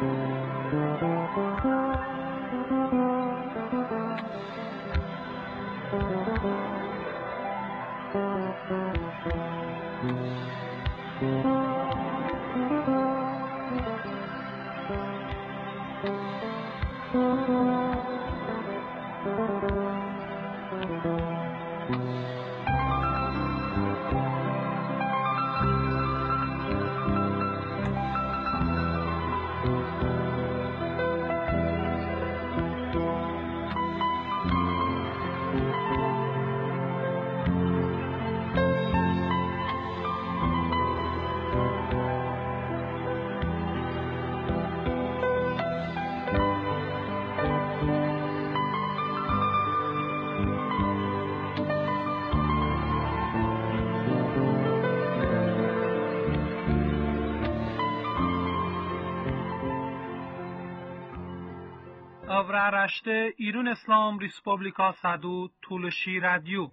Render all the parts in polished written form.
Avraaraște İrun İslam Respublika Sadu Tulshi Radio.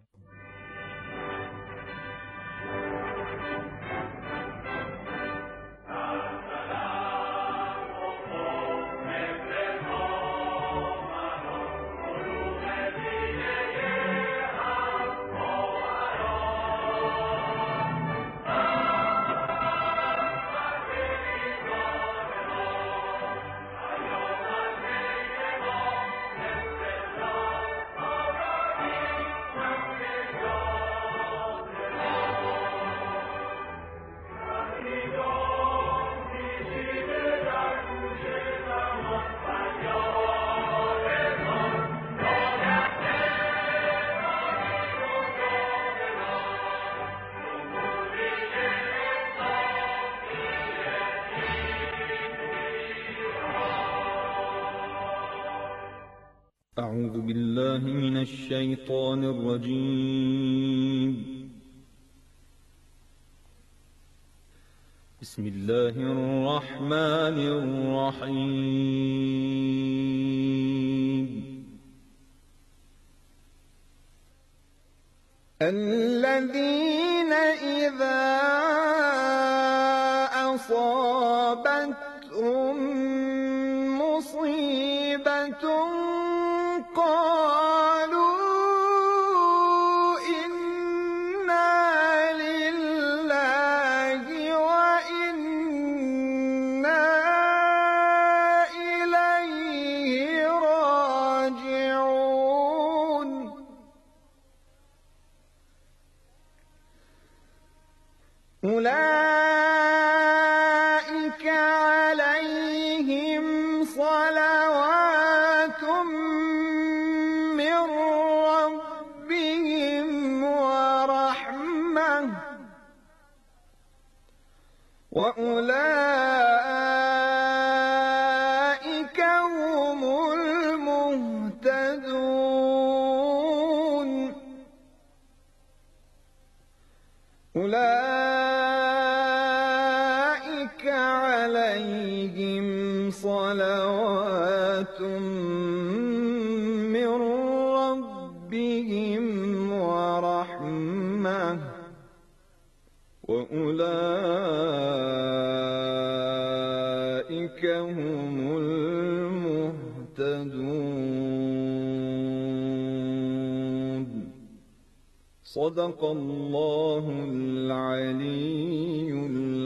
أعوذ بالله من الشيطان الرجيم. بسم الله الرحمن الرحيم. الذين إذا أصابتهم مصيبة قالوا إنا لله وإنا إليه راجعون. أولئك عليهم صلوات من ربهم ورحمة وأولئك هم المهتدون. أولئك عليهم صلوات من ربهم ورحمة وأولئك هم المهتدون. صدق الله العلي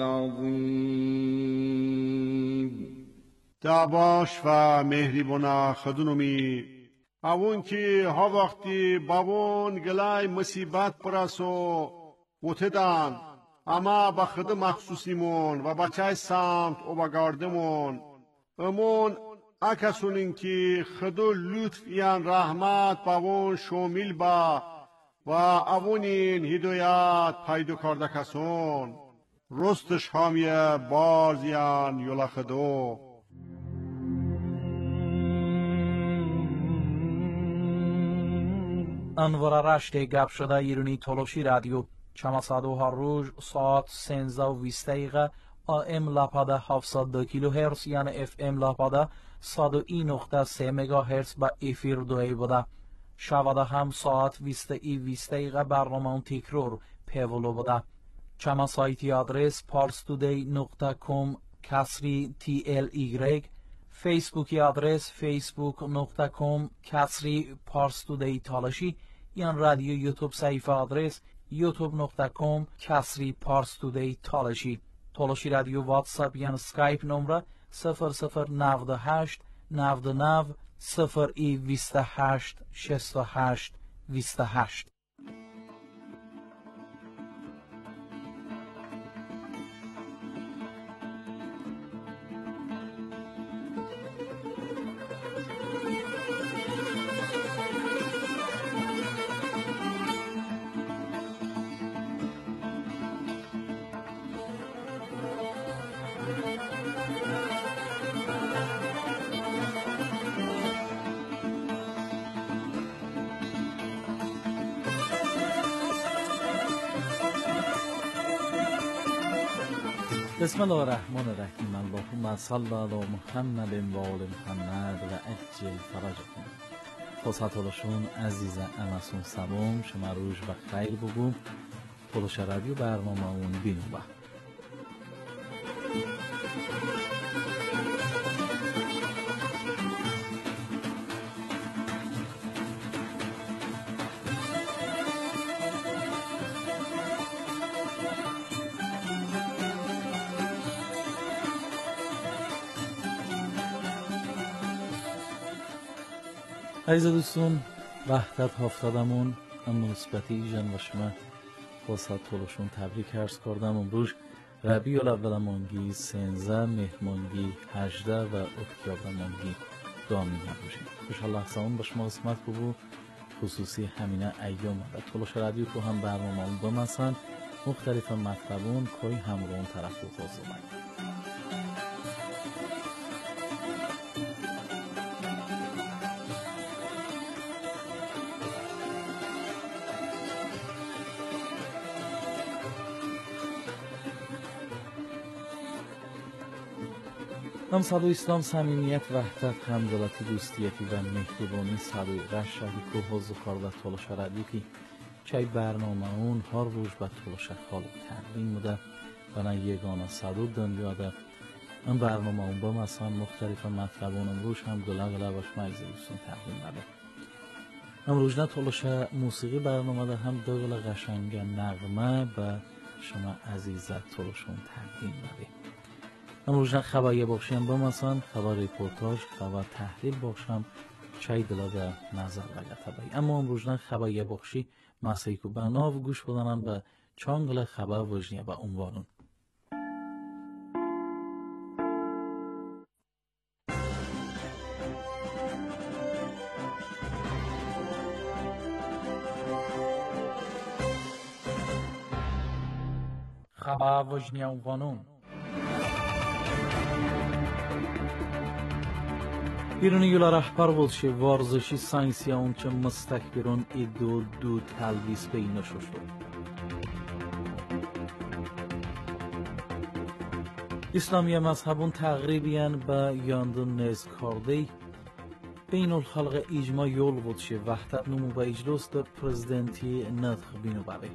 العظيم. دعواش و مهریبونا خدونومی اون که ها وقتی بابون گلای مصیبت پرسو بوتدان اما با خد مخصوصیمون و بچه سمت و بگاردمون امون اکسونین که خدو لطف یان رحمت بابون شومیل با و اونین هدایت پیدا کرده کسون رستش هامیه بازیان یولا خدو. انوار گپ شده ایرانی تولوشی رادیو چماسادو هر روز ساعت 13:20 AM لاپاده 702 کیلوهرتز یعنی FM لاپاده 101.3 مگاهرتز با افیر دوی بوده. شواده هم ساعت 20:20 برنامه تکرار پیولو بوده. چما سایتی آدرس parstoday.com کسری TLY، فیسبوکی آدرس facebook.com کسری پارس تودی تالشی، یا رادیو یوتیوب صفحه آدرس youtube.com کسری پارس تودی تالشی. تالشی رادیو واتساپ یا سکایپ نمره 0098 99 28 68 28. بسم الله الرحمن الرحیم. اللهم صل علی محمد و آل محمد و عجل فرجکم. خصوصاتشون عزیز امسون سلام شما روز و خیر بگو. پولش رادیو برنامه اون بینو با عزیز دوستون وحدت هفتادمون اما نسبتی جن و شما خواستت طولشون تبریک عرض کردم. امروز ربیع الاول مانگی 13 مهمانگی 18 و اکتبر مانگی دامی نباشیم. خوشحال لحظه‌مون با شما قسمت بود. خصوصی همینه ایام و طولش رادیو که هم برنامه اون بمسن مختلف مطلبون کوی همرون طرف و خوزه هم صدو اسلام صمیمیت وحدت همدلتی دوستیتی و مهربانی صدوی رشدی که حوض کار و طولش رادیو که چای برنامه اون هر روز به طولش خالق تقدیم بوده و نه یگانه صدو دنیا ده. این برنامه اون با مثلا مختلف مطلبون امروز هم گله باش مجزه دوستون تقدیم بده. امروز نه طولش موسیقی برنامه ده هم دوگل قشنگ نغمه به شما عزیزت طولشون تقدیم بده. امروز خبری بخشیم با مثلا خبر ریپورتاج خبر تحلیل بخشم چای دلاده نظر بگه بایی. اما امروز خبری بخشی مسیح که بناو گوش بدنم به چانگل خبر وجنیه به عنوانون خبر وجنیه عنوانون ایرانی یولا رهبر بولشه ورزشی ساینسی اونچه مستکبرون ایدو دو تلویز بینه شد. اسلامی مذهبون تقریباً به یاندن نز کارده بین الخلق اجماع یول بودشه وحدت نمو به اجلاس در پرزیدنتی ندخ بینو بره.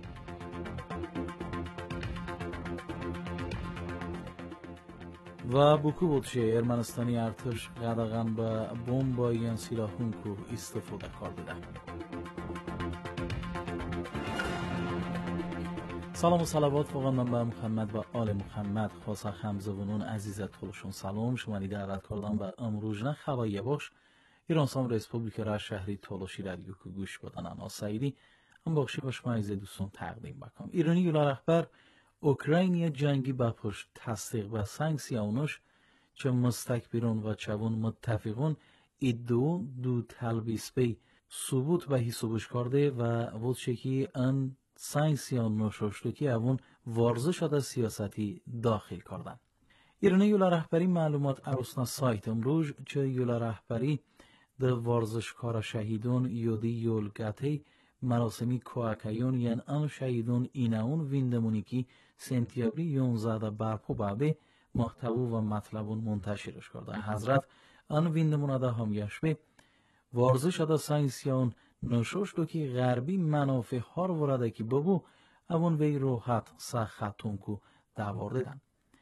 و بکو بودشه ارمنستانی ارتش قدغن به بمب یا سلاحون که استفاده کرده. سلام و صلوات فقط به محمد و آل محمد. خاصه همزبانون عزیزت طولشون سلام شما دعوت کردم و امروز نه خبری باش ایران سام ریسپوبلیک را شهری طولشی رادیو که گوش بدن انا سعیدی هم بخشی باش ما عزیز دوستون تقدیم بکنم. ایرانی یولا رهبر اوکراینی جنگی با پشت تصدیق و سانکسیونش چه مستکبرون و چون متفقون ایدو دو تلبیس بی ثبوت به حسابش کرده و بود شکی ان سانکسیونش رو که اون ورزش شده سیاستی داخل کردن. ایرانی یولا رهبری معلومات عروسنا سایت امروز چه یولا رهبری در ورزشکار شهیدون یودی یولگاتی مراسمی کوهکیون یعنی آن شهیدون ایناون ویندمونیکی سنتیابری 11 برپا بابه محتوا و مطلبون منتشرش کرده. حضرت آن ویندمونه ده همیش به ورزش ده ساینسیون نشوش دو که غربی منافع هار ورده که ببو اون وی روحت سخطون کو دوار دیدن.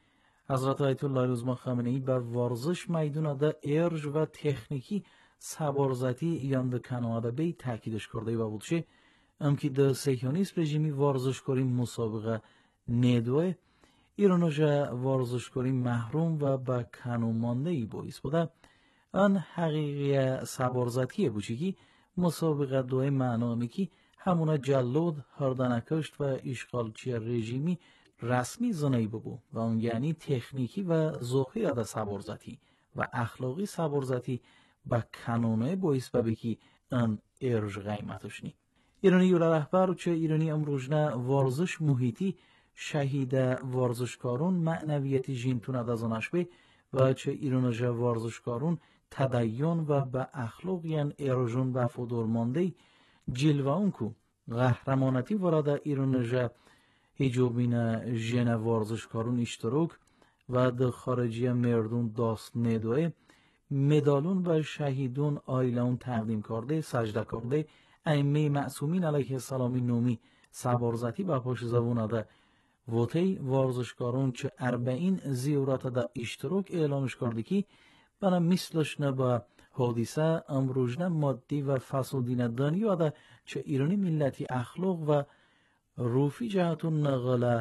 حضرت آیت الله العظما خامنه‌ای به ورزش میدونه ده ارج و تکنیکی سبارزتی یان ده کنواده بی تاکیدش کرده و بودشه ام که ده سیکیونیسم رژیمی ورزشکاری مسابقه ندوه ایرانوژا ورزشکاری محروم و به کنومانده ای باعث بوده آن حقیقی سبارزتی بوچگی مسابقه دوی معنامی که همونه جلود هردنکشت و اشغالچی رژیمی رسمی زنایی ببو و اون یعنی تکنیکی و ذوقی اده سبارزتی و اخلاقی سبارزتی با کنونه باعث ببکی ان ارج قیمتش نی ایرانی یولا رهبر چه ایرانی امروژنه ورزش محیطی شهید ورزشکارون معنویتی جینتون ادازانش به و چه ایرانوژا ورزشکارون تدین و به اخلاق یعن ارجون و فدورمانده جلوه اون کو قهرمانتی ورده ایرانوژا هیجوبین جن ورزشکارون اشتراک و ده خارجی مردون داست ندوه مدالون و شهیدون آیلون تقدیم کرده سجده کرده ائمه معصومین علیه السلامی نومی سبارزتی با پاش زبون ده ووتی ورزشکارون چه 40 زیورات ده اشتراک اعلامش کرده که بنا مثلش نه با حادثه امروژنه مادی و فسادین دنیا ده چه ایرانی ملتی اخلاق و روفی جهتون نقل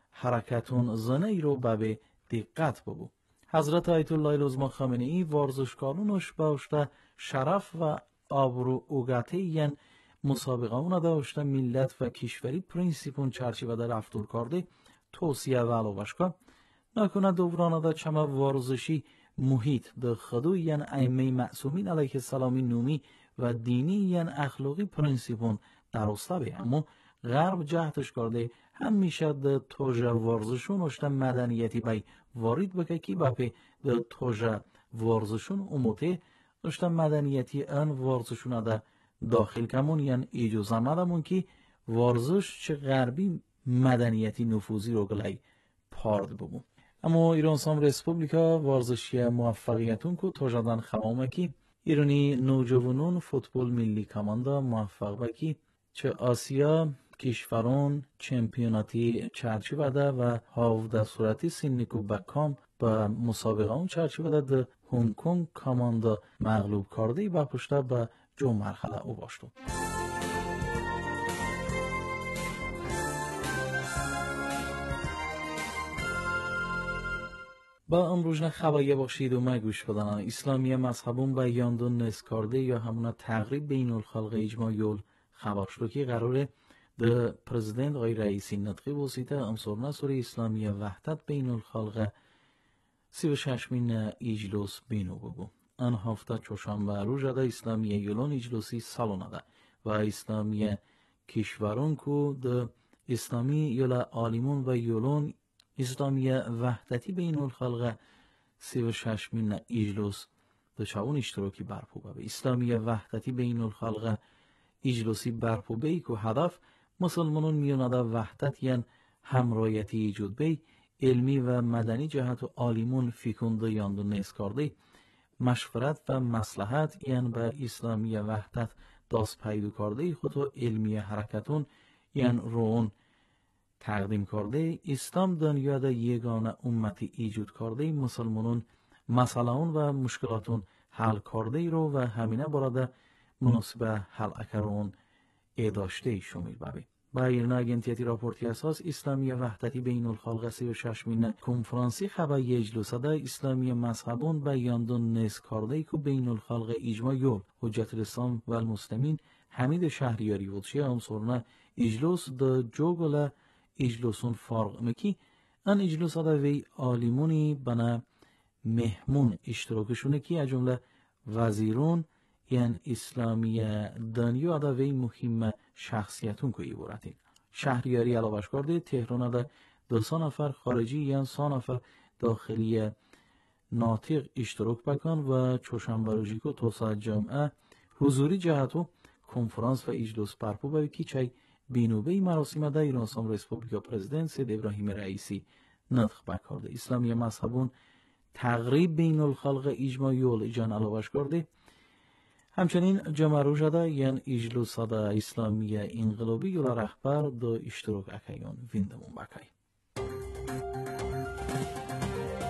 حرکتون زنه رو به دقت ببو حضرت آیت الله العظما خامنه‌ای ورزشکارونش باشته شرف و آبرو اوگته ین مسابقه اون داشته ملت و کشوری پرینسیپون چرچیوه در رفتار کرده توصیه و علاوش کن نکنه دورانه دا چمه ورزشی محیط ده خدو ین ائمه معصومین علیه السلامی نومی و دینی ین اخلاقی پرینسیپون درسته به اما غرب جهتش کرده همیشه ده توجه ورزشون اشته مدنیتی بای وارد بکه کی باپی ده توجه ورزشون اموته اشته مدنیتی ان ورزشون ده داخل کمون یعنی اجازه ندمون که ورزش چه غربی مدنیتی نفوذی رو گلای پارد ببون اما ایران سام رسپوبلیکا ورزشی موفقیتون کو توجدن خمامه کی ایرانی نوجوانون فوتبال ملی کماندا موفق بکی چه آسیا کشوران چمپیوناتی چرچی بده و هاو صورتی سینیکو بکام با مسابقه اون چرچی بده ده هنگ کنگ کاماندا مغلوب کرده با پشته به جو مرحله او باشتو با امروژنه خبایه باشید و مگوش بدن اسلامی مذهبون با یاندون نسکارده یا همونا تقریب بین الخلق اجماع یول خبر شد که قراره ده پرزیدنت آقای رئیسی نطقی واسیته امسورنا سوری اسلامی وحدت بین الخلق 36 اجلوس بینو بگو آن هفته چوشنبه روز ده اسلامی یولون اجلوسی سالونه ده و اسلامی کشورون کو ده اسلامی یولا آلیمون و یولون اسلامی وحدتی بین الخلق 36 اجلوس ده چاون اشتراکی برپو به اسلامی وحدتی بین الخلق اجلوسی برپو بی که هدف مسلمانون میونده وحدت یعن همرایتی ایجود بی علمی و مدنی جهت و آلیمون فیکنده یاندون نیز کرده مشورت و مصلحت یعن به اسلامی وحدت داست پیدا کرده خود و علمی حرکتون یعن رون تقدیم کرده اسلام دنیا ده یگانه امتی ایجود کرده مسلمانون مسئلهون و مشکلاتون حل کرده رو و همینه براده مناسب حل اکرون اداشته شمیل ببی با ایرنا اگنتیتی راپورتی اساس اسلامی وحدتی بین الخلق 36 کنفرانسی خبری اجلوسه ده اسلامی مذهبون با یاندون نیز کرده که بین الخلق اجماع یول حجت الاسلام و المسلمین حمید شهریاری وضشی امسورنا اجلوس ده جوگل اجلوسون فرق مکی ان اجلوسه ده وی آلیمونی بنا مهمون اشتراکشونه که از جمله وزیرون یعن اسلامی دنیا دا وی مهم شخصیتون که ایبورتی شهریاری علاوش کرده تهران دا 200 نفر خارجی یعن 100 نفر داخلی ناطق اشتراک بکن و چوشنبه روزی که توسعه جمعه حضوری جهتو کنفرانس و اجلوس برپو باید که چای بینوبه مراسم دا ایران سام رسپوبلیکا پرزیدنت سید ابراهیم رئیسی نطق بکرده اسلامی مذهبون تقریب بین الخلق اجماع یول جان علاوش کرده همچنین جمع رو شده یعن اجلوس دا اسلامی انقلابی یولا رهبر دا اشتراک اکیان ویندمون بکای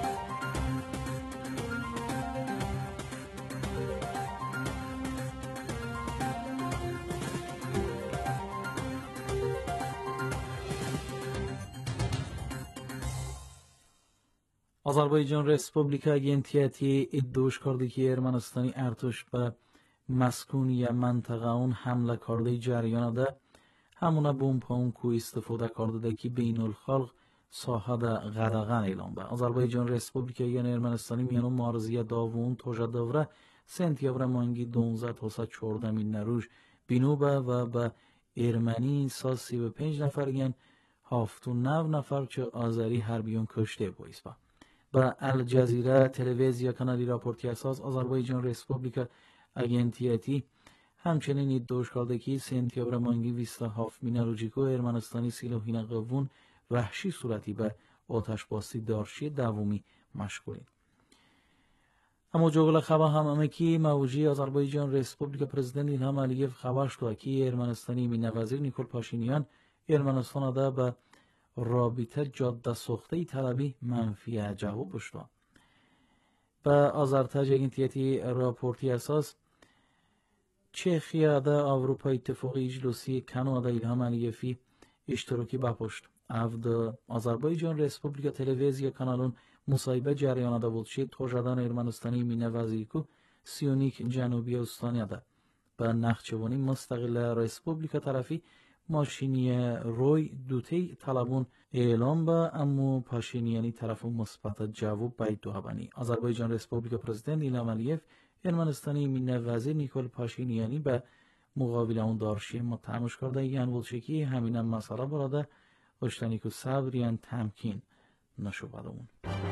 Azərbaycan Respublika Agentiyeti iddiaş kardı ki Ermənistani ərtuş və مسکونی منطقه اون حمله کرده جریان ده همونه بومپاون کو استفاده کرده ده که بین الخلق ساحه ده غدغن اعلام به آذربایجان رسپوبلیکا یعنی ارمنستانی میانو مارزیه داوون توجه دوره سنتیابر مانگی 12 تا 14 نروژ بینو به و به ارمنی ساز 35 نفر گن 79 نفر چه آذری حربیون کشته بایست با الجزیره تلویزیا کانالی راپورتی اساس آذربایجان رسپوبلیکا агентияти ҳамчунин иддоъ карда ки сентябр моҳи 27 рӯҷику эрманистонӣ силоҳи қаввун ваҳшӣ сурати ба оташбосӣ дорши давумӣ машғулин. аммо ҷоғила хабар ҳамаме ки мавҷи Озарбойҷон Республика президент Илҳам Алиев хабар шуда ки эрманистони минавазир Никол Пашинян Эрманистонада ба робита ҷоддасохтаи талабӣ манфия ҷавоб шуда. ба азартаҷ агентияти рапорти асос чехияда Аврупа иттифоқи иҷлосии Канада Илҳам Алиеви иштирокӣ бапошт. авда Озарбойҷон Республика телевизия каналун мусоҳиба ҷараёнада буд ки тожадан Эрманистонии минавазирку Сионик ҷанубия устониада ба нахчивони мустақила республика тарафи ماشینی روی دوتی طلبون اعلام با اما پاشینیانی طرف مثبت جواب باید دو هبانی. آذربایجان رسپوبلیکا پرزیدنت ایلهام علیف ارمنستانی من وزیر نیکول پاشینیانی به مقابل اون دارشی متهمش کرده یعنی بولشکی همین هم مسئله براده اشتنی که صبریان تمکین نشو بدمون.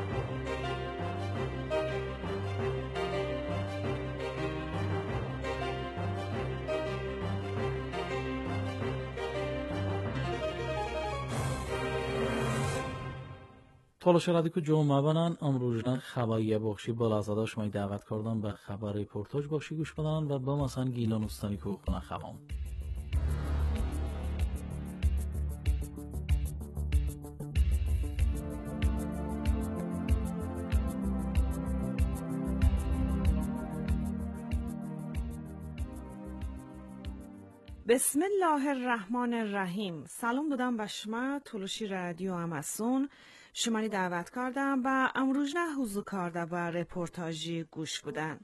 طالشراді که جمعه بنان امروزنا خبری بخشی بالازاده شما دعوت کردن به خبر ریپورتاج بخشی گوش بدن و با مثلا گیلان استانی که خونه خبرم. بسم الله الرحمن الرحیم. سلام دادم به شما تولوشی رادیو اماسون شماری دعوت کردم و امروز نه حضور کرده و رپورتاجی گوش بودن.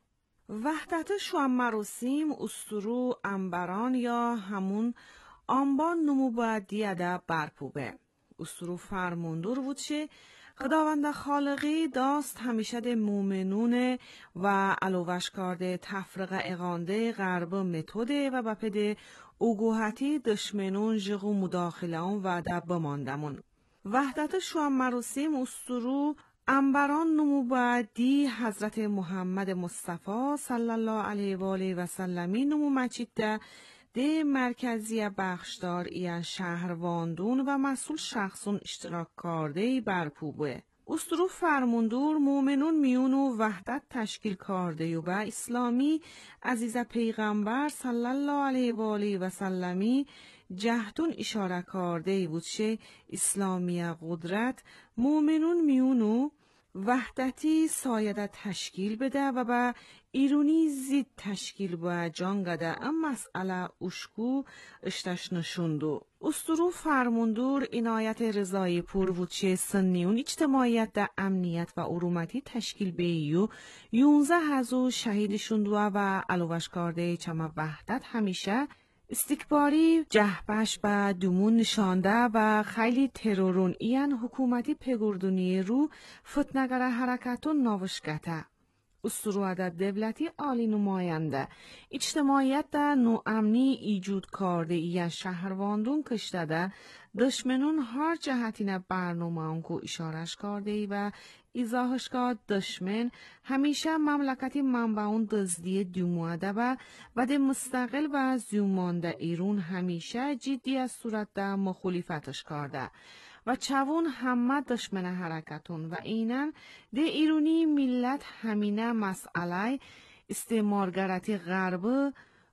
وحدت شوام مراسم استرو انبران یا همون آنبان نمو با دیده برپوبه. استرو فرماندور بود چه خداوند خالقی داست همیشه ده مومنون و علوش کرده تفرقه اغانده غرب متوده و بپده اوگوهتی دشمنون جغو مداخلان و ده بماندمون. وحدت شوام مراسم استرو انبران نمو بعدی حضرت محمد مصطفی صلی الله علیه و آله و سلمی نمو مچید ده مرکزی بخشدار ایان شهرواندون و مسئول شخصون اشتراک کرده برپوبه. استرو فرماندور مومنون میونو وحدت تشکیل کرده و اسلامی عزیز پیغمبر صلی الله علیه و آله و سلمی جهتون اشاره کرده بود که اسلامی قدرت مومنون میونو وحدتی سایده تشکیل بده و با ایرونی زید تشکیل با جانگده ام مسئله اشکو اشتش نشوندو. استرو فرماندور عنایت رضایی پور بود چه سنیون اجتماعیت در امنیت و ارومتی تشکیل بیو 11 هزو شهید شوندو و علوش کرده چما وحدت همیشه استکباری جهبش با دومون نشانده و خیلی ترورون ایان حکومتی پگردونی رو فتنگر حرکتون نوشگته. استرو عدد دولتی عالی نماینده اجتماعیت در نوامنی ایجود کرده ایان شهرواندون کشته ده دشمنون هر جهتین برنامه اونکو اشارش کرده و ایزاهش که دشمن همیشه مملکتی منبعون دزدی دومواده و ده مستقل و زیومانده ایرون همیشه جدی از صورت ده مخالفتش کرده و چوون همه دشمن حرکتون و اینن ده ایرونی ملت همینه مسئله استعمارگرتی غرب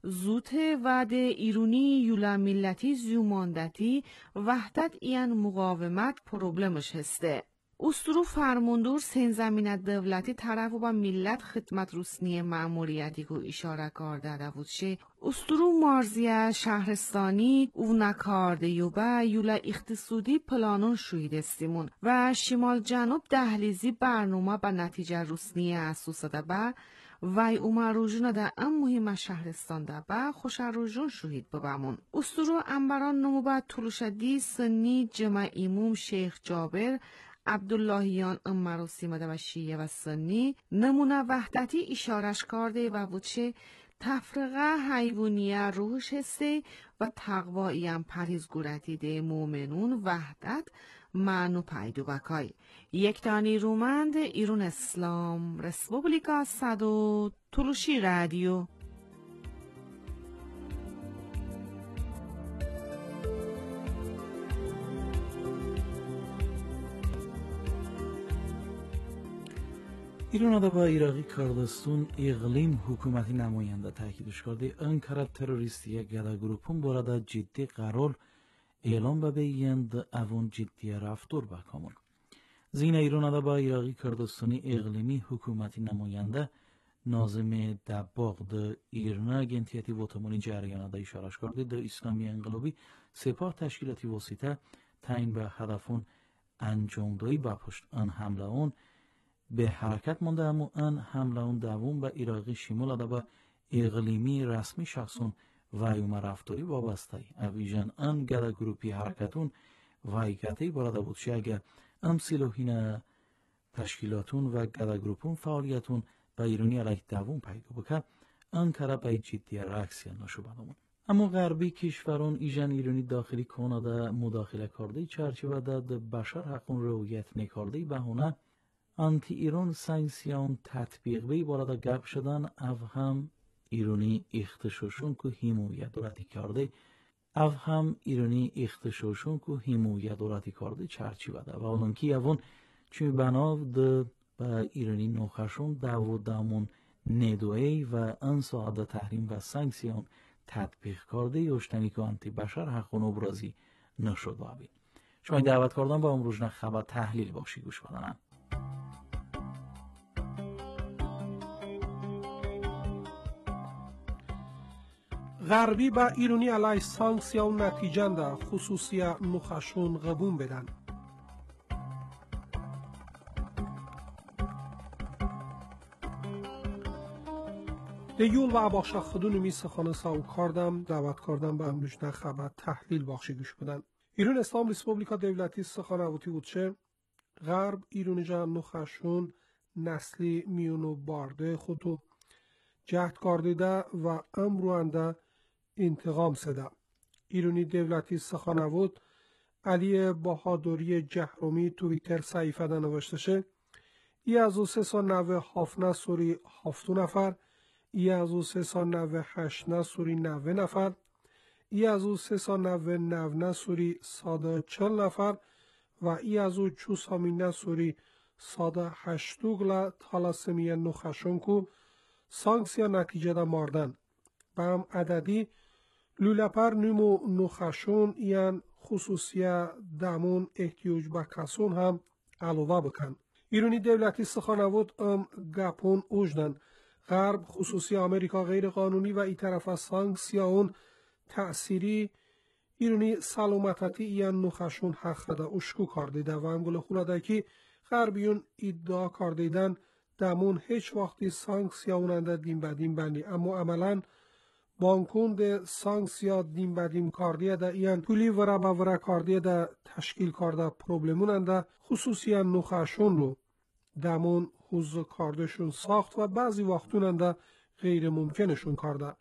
زوته و ده ایرونی یولا ملتی زیوماندتی وحدت این مقاومت پروبلمش هسته. استرو فرماندور سن زمینت دولتی طرف و با ملت خدمت روسنی مأموریتی که اشاره کرده بود شه استرو مارزیه شهرستانی او نکارده یوبه یولا اقتصادی پلانون شوید استیمون و شمال جنوب دهلیزی برنامه به نتیجه روسنی اساسه ده به وی اوما روژون ده ام مهم شهرستان ده به خوش روژون شوید ببمون استرو انبران نمو به طولوشدی سنی جمع ایموم شیخ جابر عبداللهیان مراسم ده و شیعه و سنی نمونه وحدتی اشارش کرده و بودشه تفرقه حیوانیه روحش هسته و تقوایی هم پریزگورتی ده مومنون وحدت معنو پیدو بکای یک تانی رومند ایرون اسلام رسپوبلیکا صدو تلوشی رادیو. ایران با ایراقی کردستان اقلیم حکومتی نماینده تاکیدش کرده انکار تروریستی گدا گروپون برده جدی قرار اعلام به بیند اوان جدی رفتار بکامون. زین ایران با ایراقی کردستانی اقلیمی حکومتی نماینده ناظم دباغ ده ایرنا گنتیتی وطمانی جریان ده اشارش کرده ده اسلامی انقلابی سپاه تشکیلاتی واسطه تعیین به هدفون انجام دهی با پشت آن حمله اون به حرکت مانده اما ان حمله اون دوم به ایراقی شمول ده به اقلیمی رسمی شخصون وایوم رفتاری وابسته اویژن ان گدا گروپی حرکتون وایگتی براده بود شه اگه ام سیلوهین تشکیلاتون و گدا گروپون فعالیتون به ایرانی علیه دوم پیدا بکن انکره به جدی رکسی نشو بدامون. اما غربی کشوران ایجان ایرانی داخلی کانادا مداخله کرده چرچه ده بشر حقون رویت نکرده بهونه آنتی ایران سانکسیون تطبیق بی براده گپ شدن او هم ایرانی اختشاشون که حمایت دولتی کرده او هم ایرانی اختشاشون که حمایت دولتی کرده چرچی بده و اونکی اون چون بناو ده با ایرانی نوخشون دامون ندوی و انساعده تحریم و سانکسیون تطبیق کرده یوشتنی که آنتی بشر حقون ابرازی نشد بابی. شما دعوت کردن با امروز خبر تحلیل باشی گوش بدنم. غربی با ایرانی علیه سانکسیون نتیجه ده خصوصی نخشون قبون بدن. دیول و عباقشا خودون میسه خانه ساو کردم دعوت کردم به امروزنه خبر تحلیل باخشی گوش بدن. ایران اسلام ریسپوبلیکا دولتی سخانواتی بود چه غرب ایرانی جان نخشون نسلی میونو بارده خودو جهد کردیده و امروانده انتقام سده. ایرانی دولتی سخانوات علی بهادری جهرومی تویتر صحیفه ده نوشته شه ای از او 397 سوری 7 نفر ای از او 398 سوری 90 نفر ای از او 399 سوری 140 نفر و ای از او 400 سوری 108 گلا تالاسمی نخشون کو سانکسیا نتیجه ده ماردن بهم عددی لولپر نمو نخشون یان خصوصی دامون احتیاج به کسون هم علاوه بکن. ایرانی دولتی سخانوات گپون اوجدن غرب خصوصی آمریکا غیر قانونی و ای طرف از سانکسیا اون تأثیری ایرانی سلامتی یان نخشون حق ده اشکو کردیده و انگل خولاده که غربیون ادعا کردیدن دامون هیچ وقتی سانکسیا اوننده دیم بدیم بندی اما عملاً بانکون ده سانکسیا دیم بدیم کاردیه ده ایان پولی ورا با ورا کاردیه ده تشکیل کرده پروبلموننده خصوصی نخشون رو دامون حوز کاردشون ساخت و بعضی وقتوننده غیر ممکنشون کرده.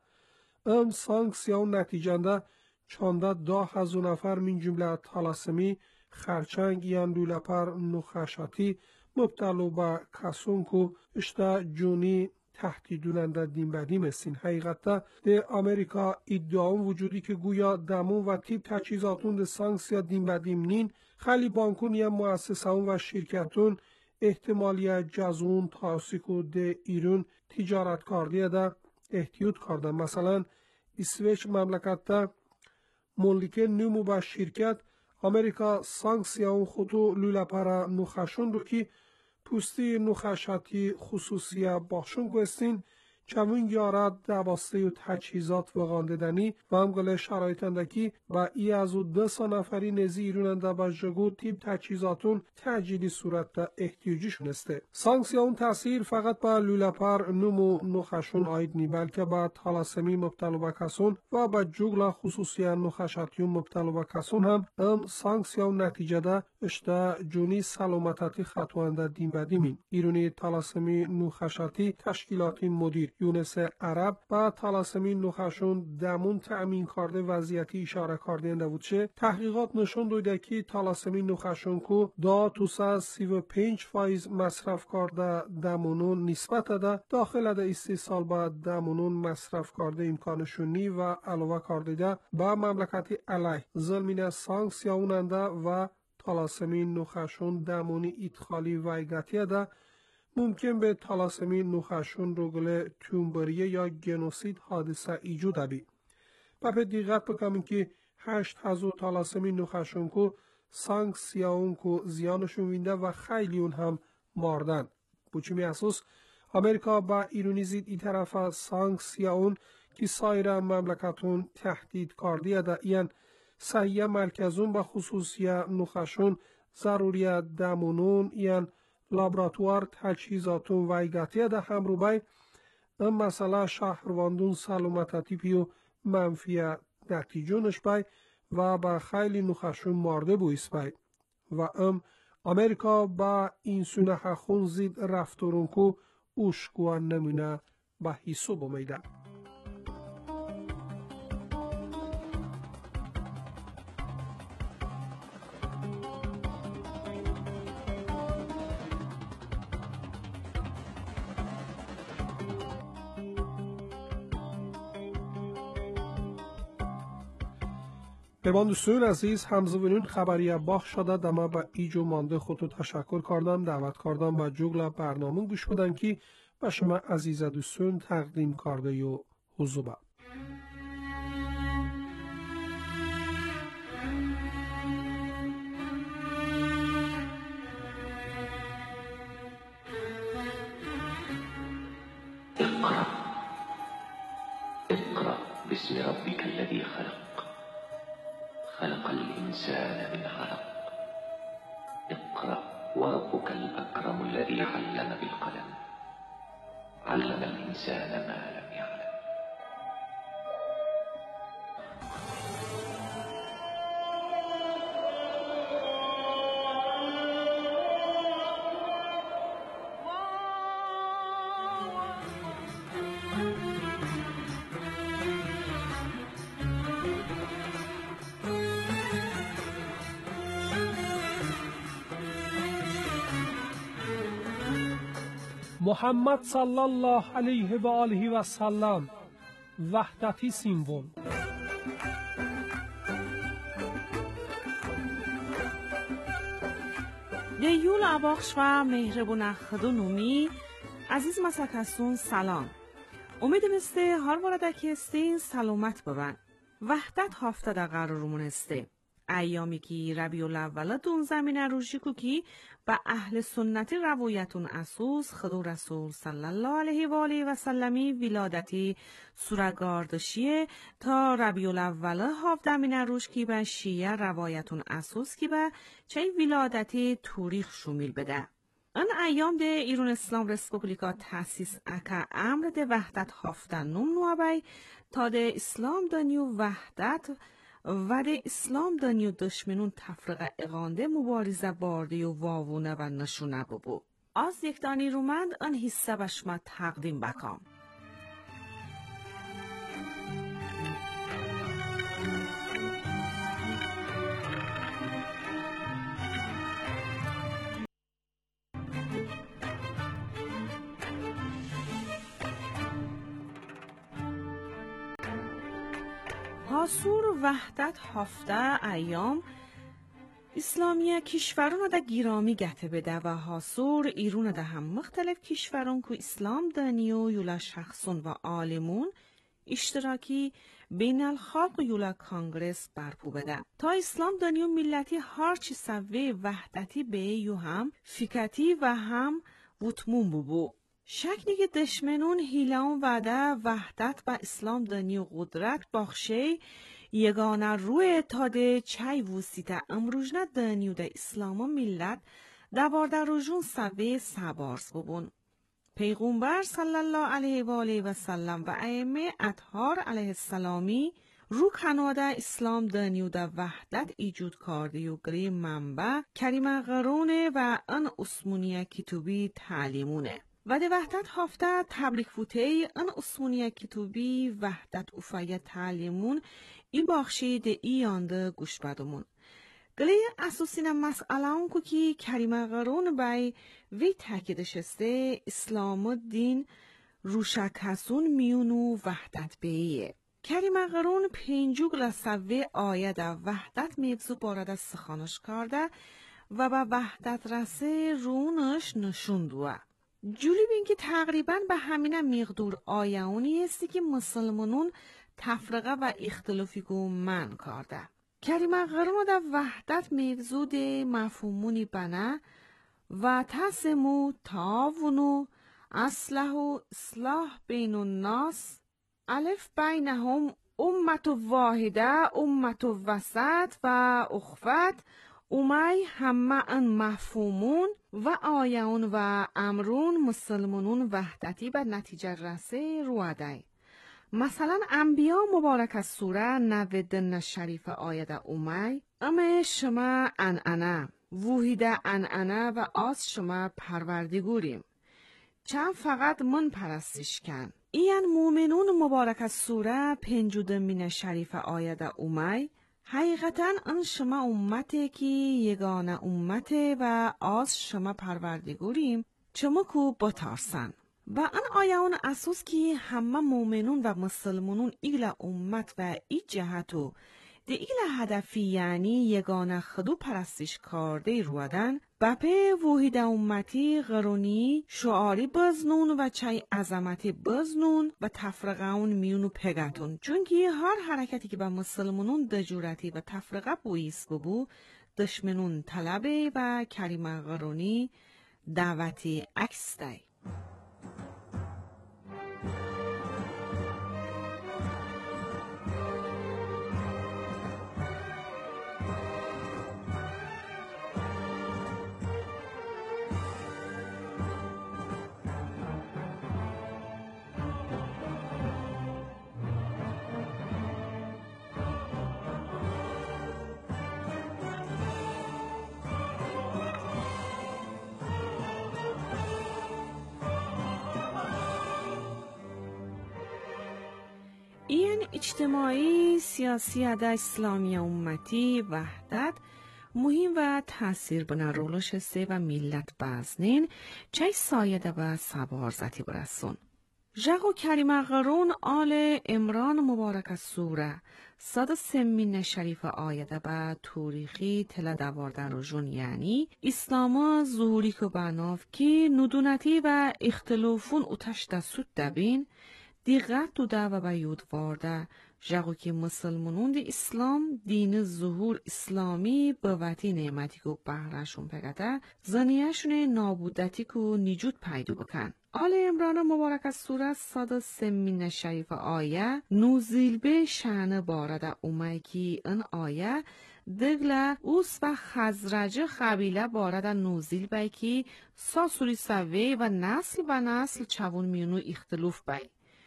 سانکسیا اون نتیجنده چانده 10,000 نفر من جمله تالاسمی خرچنگ یان لولپر نخشاتی مبتلا به کسون کو اشتا جونی تهدیدوننده دیم بدیم استین. حقیقتا ده امریکا ادعا وجودی که گویا دمون و تیپ تجهیزاتون ده سانکسیا دیم بدیم نین خیلی بانکون یا مؤسسه‌ون و شرکتون احتمالی جزون تاسیکو ده ایران تجارت کاردیه ده احتیاط کردن. مثلا اسویچ مملکت ده ملکه نمو با شرکت Amerika sanksiyon xudu lülapara nuxaşun ru ki پوستی نخشاتی خصوصی باشون گوستین چمون یارد دواسته و تجهیزات وغانددنی و همگله شرایطندکی و ای از او 2 نفری نزی ایروننده با جگو تیب تجهیزاتون تعجیلی صورت دا احتیاجی شونسته. سانکسیون تاثیر فقط با لولاپر نمو نخشون آید نی بلکه با تالاسمی مبتلا با کسون و با جگل خصوصی نخشاتیون مبتلا با کسون هم سانکسیون نتیجه دا اشتا جونی سلامتاتی خطوانده دیم بدیمین. ایرونی تالاسمی نخشاتی تشکیلاتی مدیر یونس عرب با تالاسمی نخشون دمون تأمین کرده وضعیتی اشاره کرده نبودشه تحقیقات نشون دویده که تالاسمی نخشون کو دا توسا 35% مصرف کرده دمونون نسبت ده داخل ده استیصال با دمونون مصرف کرده امکانشون نی و علاوه کرده ده با مملکتی علیه ظلمین سانکسیوننده و تالاسمی نخشون دمونی ادخالی و ایگتیه ده ممکن به تالاسمی نخشون روگل تومبریه یا گنوسید حادثه ایجود بی. و به دقت بکنیم که 8,000 تالاسمی نخشون کو سانکسیون کو زیانشون وینده و خیلی اون هم ماردن. بچمی اساس امریکا با ایرانی زید ای طرف سانکسیون که سایر مملکتون تهدید کردیه ده این صحیح مرکزون با خصوصی نخشون ضروریت دمونون این لابراتوار تجهیزاتون و ایگاتیه ده هم رو بای ام مسئله شهرواندون سلامتاتی پیو منفی نتیجونش بای و با خیلی نخشون مارده بویس بای و امریکا با این سونه خون زید رفتورون کو اوشکوان نمونه با حیثو بمیده. پیمان دوستان عزیز همزوینون خبری باخ شده دما با ایجو مانده خودتو تشکر کردم دعوت کردم با جگل برنامه گوش بدن که با شما عزیز دوستان تقدیم کرده و حضوبه اقرأ باسم ربك الذي خلق خلق الإنسان من علق اقرأ وربك الأكرم الذي علم بالقلم علم الإنسان ما لم يعلم. محمد صلی الله علیه و آله و سلم وحدتی سیمبل دیول اباخش و مهربون خدونومی عزیز مسکسون سلام امیدم استه هر وردکی استین سلامت ببن وحدت هفته در قرارمون استه ایامی که ربیع الاول دون زمین روشیکو که با اهل سنتی روایتون اسوس خدو رسول صلی الله علیه و آله و سلمی ولادتی سورگاردشیه تا ربیع الاول هفدمین روش که با شیعه روایتون اسوس که با چه ولادتی تاریخ شمیل بده. ان ایام ده ایران اسلام رسپوبلیکا تاسیس اکا امر ده وحدت هفتنم نوابای تا ده اسلام دنیو وحدت و ده اسلام دنیو دشمنون تفرقه اغانده مبارزه بارده و واوونه و نشونه ببو. از یک دانی رومند ان حصه بشما تقدیم بکام. حاصور وحدت هفته ایام اسلامیه کشورون دا گیرامی گته بده و حاصور ایرون دا هم مختلف کشورون که اسلام دانیو یولا شخصون و عالمون اشتراکی بین الخلق یولا کانگرس برپو بده. تا اسلام دنیو ملتی هرچی سوی وحدتی به یو هم فکتی و هم وطمون بو. شکلی که دشمنون هیلان وعده وحدت با اسلام دنیو قدرت باخشه یگانه روی تاده چای وسیطه امروجنه دنیو ده اسلام و ملت دوارده روژون سوی سبارز ببون. پیغمبر صلی الله علیه و آله و سلم و ائمه اطهار علیه السلامی رو کناده اسلام دنیو ده وحدت ایجود کرده و گری منبع کریم قرونه و ان عثمانیه کتوبی تعلیمونه. و ده وحدت هفته تبلیغ فوته ان عثمانیه کتوبی وحدت افایه تعلیمون این باخشی ده ایانده گوش بدمون. گلی اساسین مسئله اون که کریم قرون بای وی تاکیدش استه اسلام دین روشکسون میونو وحدت بیه. کریم قرون پنجوگ لسوه آید وحدت میبزو بارد سخانش کرده و با وحدت رسه رونش نشوندوه. جولی بین که تقریبا به همین مقدور آیهونی هستی که مسلمانون تفرقه و اختلافی که من کرده. کریم قرون در وحدت موضوع مفهومونی بنا و تسمو تاونو اصلاح بین الناس الف بینهم امت واحده امت وسط و اخوت اومی همه ان مفهومون و آیون و امرون مسلمانون وحدتی به نتیجه رسه روادای. مثلا انبیا مبارک از سوره نودن شریف آیت اومی اما شما انعنه وحیده انعنه و آز شما پروردگوریم چند فقط من پرستش کن. این مومنون مبارک از سوره پنجودمین شریف آیت اومی حقیقتا ان شما امته که یگانه امته و آز شما پروردگوریم چما کو بتارسن. و ان آیون اساس که همه مومنون و مسلمانون ایل امت و ای جهتو ده ایل هدفی یعنی یگانه خدو پرستش کرده روادن بپه وحید امتی غرونی شعاری بزنون و چای عظمتی بزنون و تفرقه میونو پگتون. چونکه هر حرکتی که به مسلمانون دجورتی و تفرقه بویست ببو دشمنون طلبه و کریم غرونی دعوتی عکس دی. این اجتماعی سیاسی عده اسلامی امتی وحدت مهم و تأثیر بنا رولش سه و ملت بزنین چای سایده و سبارزتی برسون. جغو کریم قرون آل امران مبارک از سوره 103 شریف آیده با توریخی تل دوارده روژون یعنی اسلام ظهوری که بناف که ندونتی و اختلافون اتش دستود دبین دیغت دوده و بیود وارده جغو که مسلمانون دی اسلام دین ظهور اسلامی بوتی نعمتی که بهرشون پگده زنیشون نابودتی که نجود پیدا بکن. آل عمران مبارک از سوره 103 شریف آیه نوزیل به شأن بارده اومه که این آیه دگله اوس و خزرج قبیله بارده نوزیل بای که ساسوری سوی و نسل چوون میونو اختلاف بای.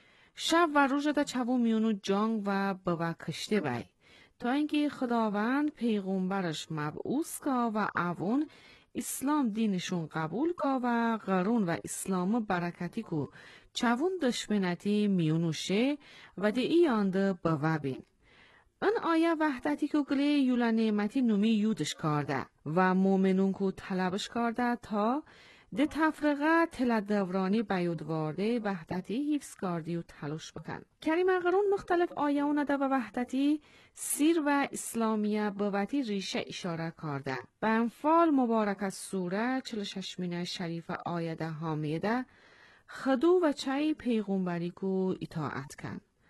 شب و روز دا چوون میونو جنگ و بوا کشته بای. تا اینکه خداوند پیغمبرش مبعوث کا و اوون اسلام دینشون قبول کا و قرون و اسلام برکتی کو چوون دشمنتی میونوشه و دی ایانده بوا بین. این آیه وحدتی که گلی یولا نعمتی نومی یودش کرده و مومنون کو طلبش کرده تا ده تفرقه تل دورانی بیودوارده وحدتی حفظ کردی و تلاش بکن. کریم قرون مختلف آیهون ده و وحدتی سیر و اسلامیه بوتی ریشه اشاره کرده. به انفال مبارک از سوره 46 شریف آیه ده حامیده خدو و چای پیغمبری کو اطاعت کن.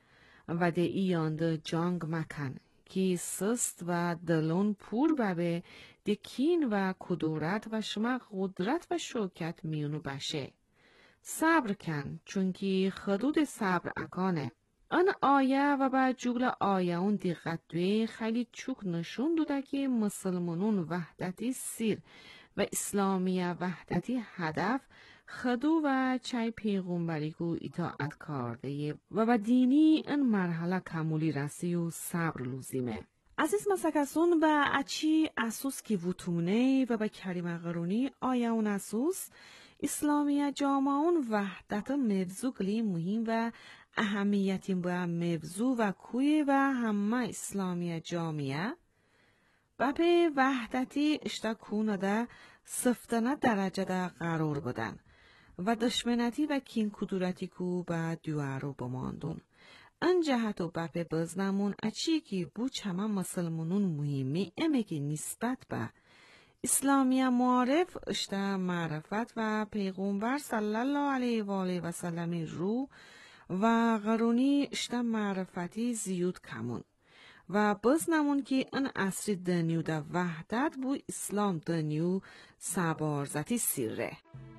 و ده ایانده جانگ مکن کی سست و دلون پور ببه ده کین و کدورت و شما قدرت و شوکت میونو بشه. صبر کن چونکی خدود صبر اکانه. آن آیه و با جبل آیه اون دقت دوی خیلی چوک نشون دوده که مسلمانون وحدتی سیر و اسلامی وحدتی هدف خدو و چای پیغمبری کو اطاعت کرده و دینی این مرحله کمولی رسی و صبر لزیمه. عزیز مسکسون و اچی اسوس کی وتونه و با کریم قرونی آیه اون اسوس اسلامی جامعون وحدت موضوع کلی مهم و اهمیتی با موضوع و کوی و همه اسلامی جامعه و به وحدتی اشتکونه ده سفتنه درجه ده قرار بدن و دشمنتی و کین کدورتی کو با دوارو بماندون. ان جهت و بپه بزنمون اچی که بو چما مسلمانون مهمی امه که نسبت به اسلامی معارف اشته معرفت و پیغمبر صلی الله علیه و آله و سلم رو و قرونی اشته معرفتی زیود کمون و بزنمون که این اصری دنیو ده وحدت بو اسلام دنیو سبارزتی سیره.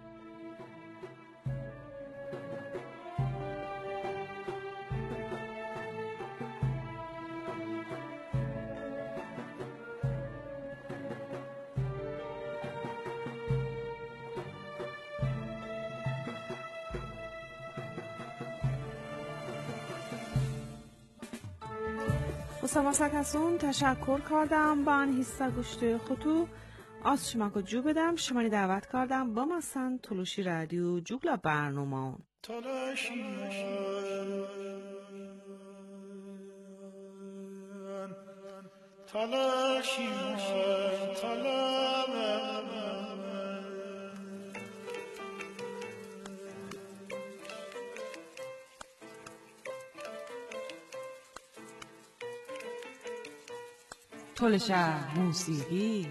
سماسکسون تشکر کردم با این حصه گوشت خودو از شما که جو بدم شمانی دعوت کردم با مثلا تلوشی رادیو جوگلا برنامه تلشه موسیقی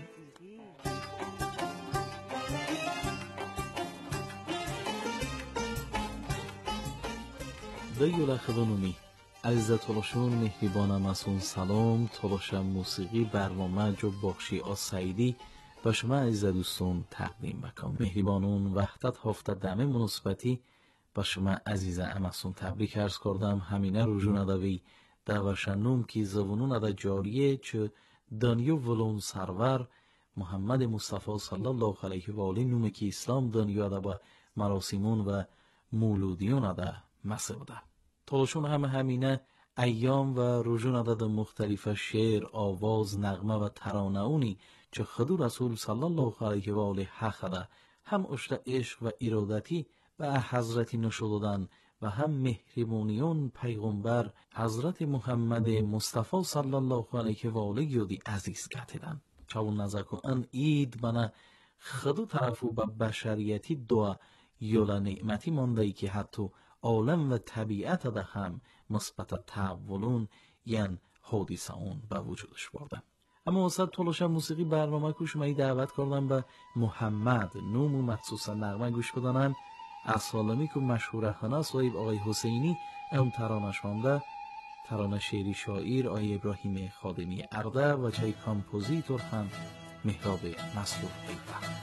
دیوله خدانومی عزیز تلاشون مهربانم اسون سلام تلاشه موسیقی برنامه جو بخشی آسایدی و شما عزیز دوستون تقدیم بکنم. مهربانون وحدت هفته دمه مناسبتی و شما عزیز امسون تبریک عرض کردم. همینه رجوع ندوی دوشنوم کی زبونون ادا جاریه چه دانیو ولون سرور محمد مصطفی صلی الله علیه و آله نومه که اسلام دانیو ادا با مراسمون و مولودیون ادا مسعوده. تلاشون همینه ایام و رجوع ادا مختلف شعر، آواز، نغمه و ترانه اونی چه خدو رسول صلی الله علیه و آله حق ادا هم اشت عشق و ارادتی و حضرتی نشدودن و هم مهربانیون پیغمبر حضرت محمد مصطفی صلی الله علیه و آله یودی عزیز کردن. چون نظر کن اید بنا خدو طرفو با بشریتی دعا یولا نعمتی مانده ای که حتی عالم و طبیعت ده هم مثبت تحولون یعن حادثه اون به وجودش بردن. اما وسط تلاش موسیقی برنامه که شما دعوت کردم به محمد نوم و مخصوصا نغمه گوش بدانن از سالمی که مشهور خانه صاحب آقای حسینی اون ترانه شانده ترانه شعری شاعر آقای ابراهیم خادمی ارده و چای کامپوزیتور هم مهراب مصلوح ایوه.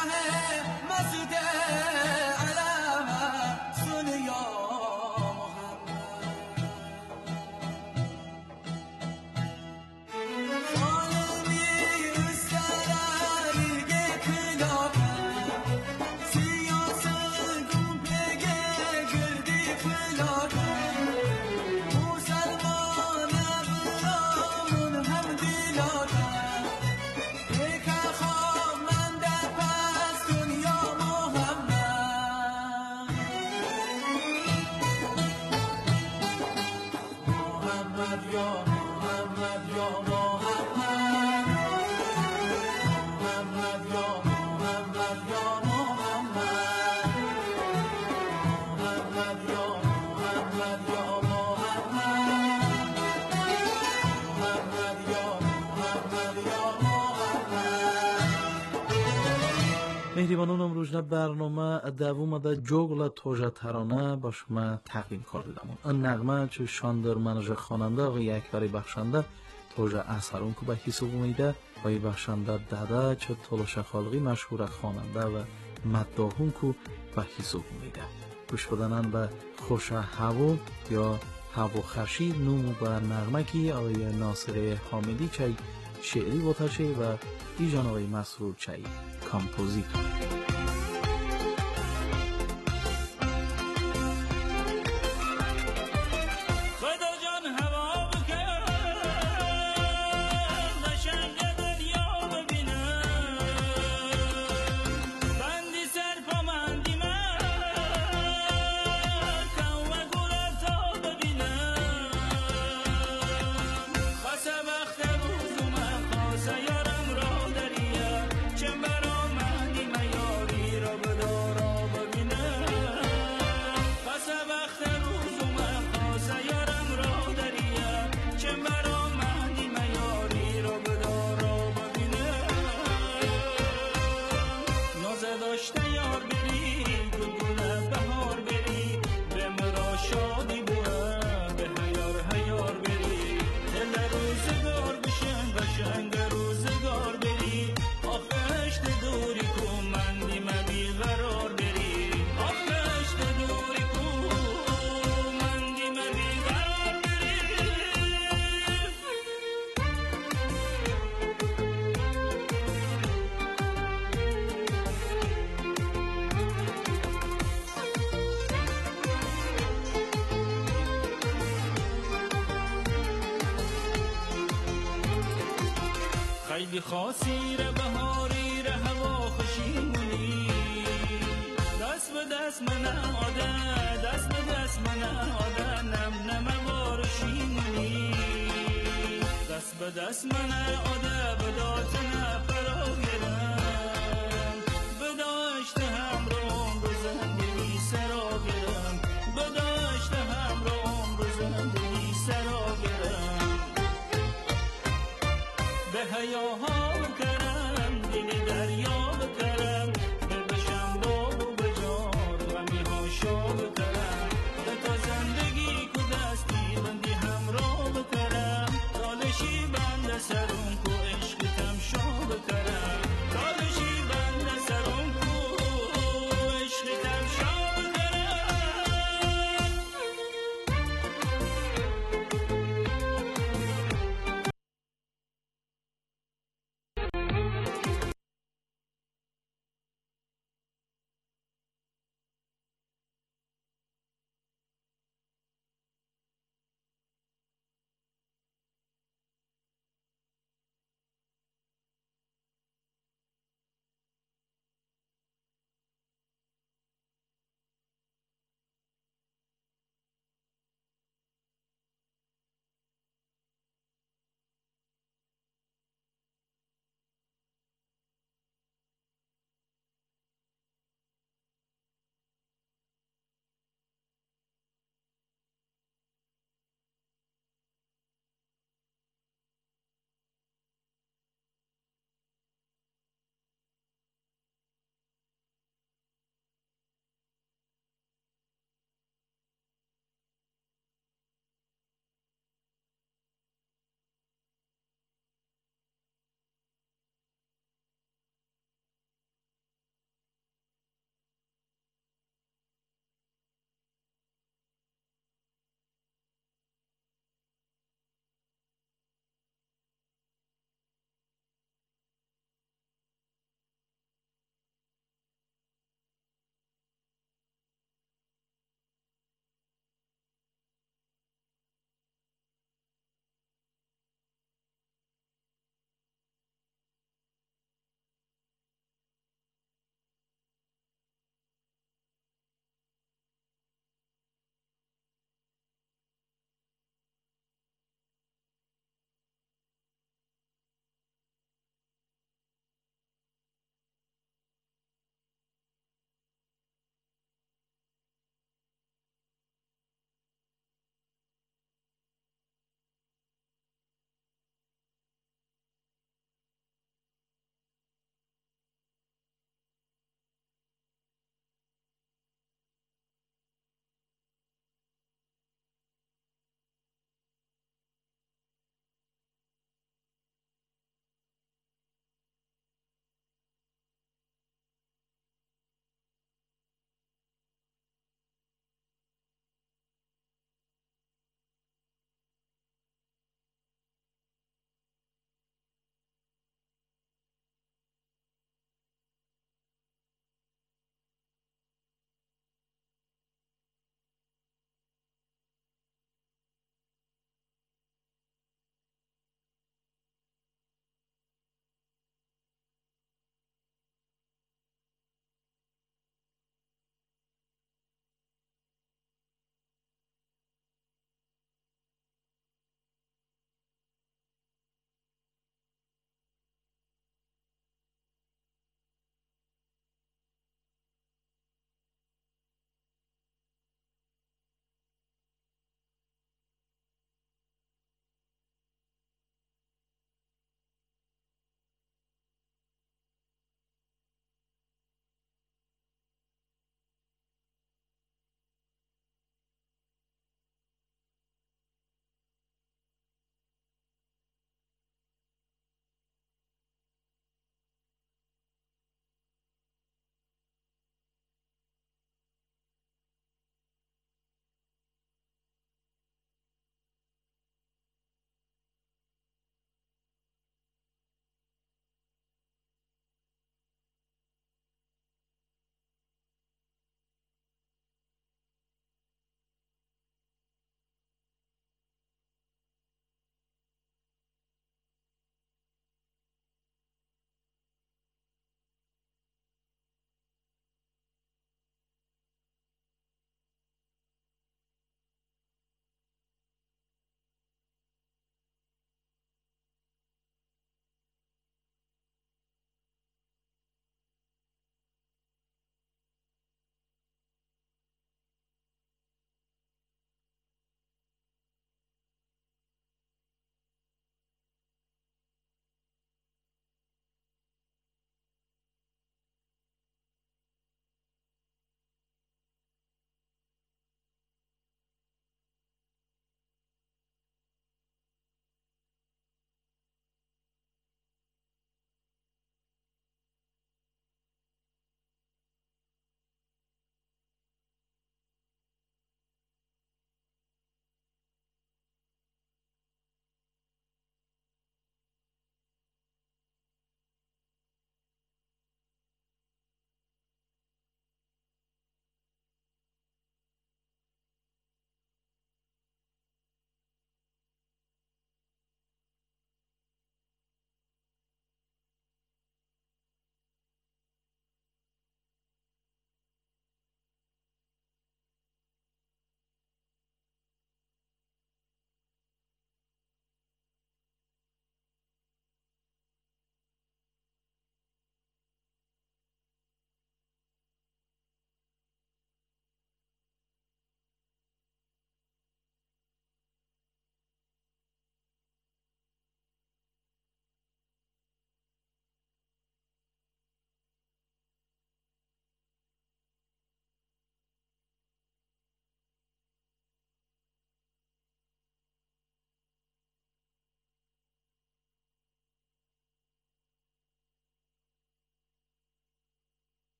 مهربانانم روزنا برنامه دوم دا جوگل توجه ترانه با شما تقدیم کردم. این نغمه چه شاندر مناجر خواننده و یکبری بخشنده توجه اثرون که به حساب میده و ای بخشنده داده چه تلاش خالقی مشهور خواننده و مداحون که به حساب میده. گوش بدنن به خوش هوا یا هوا خشی نوم به نغمه که آقای ناصر حامدی چه شعری بوتشه و ایجان آقای مسرور چه کامپوزیتور. خیلی خاصی ره بهاری ره هوا خوشیمونی دست به دست من آده دست به دست من آده نم نم وارشیمونی دست به دست من آده بدات نه